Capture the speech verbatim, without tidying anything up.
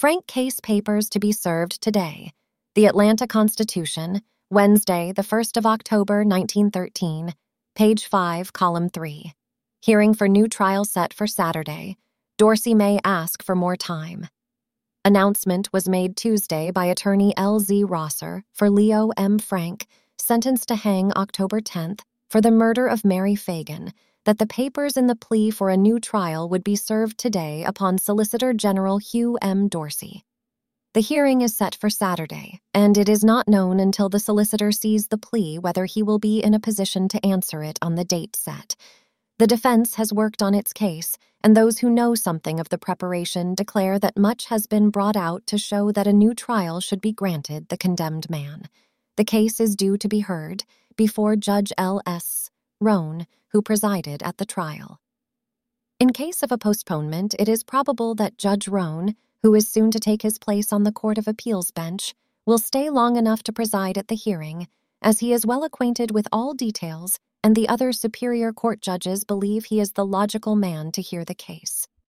Frank case papers to be served today. The Atlanta Constitution, Wednesday, the first of October, nineteen thirteen, page five, column three. Hearing for new trial set for Saturday. Dorsey may ask for more time. Announcement was made Tuesday by attorney L Z Rosser for Leo M. Frank, sentenced to hang October tenth for the murder of Mary Fagan, that the papers in the plea for a new trial would be served today upon Solicitor General Hugh M. Dorsey. The hearing is set for Saturday, and it is not known until the solicitor sees the plea whether he will be in a position to answer it on the date set. The defense has worked on its case, and those who know something of the preparation declare that much has been brought out to show that a new trial should be granted the condemned man. The case is due to be heard before Judge L S Roan, who presided at the trial. In case of a postponement, it is probable that Judge Roan, who is soon to take his place on the Court of Appeals bench, will stay long enough to preside at the hearing, as he is well acquainted with all details and the other superior court judges believe he is the logical man to hear the case.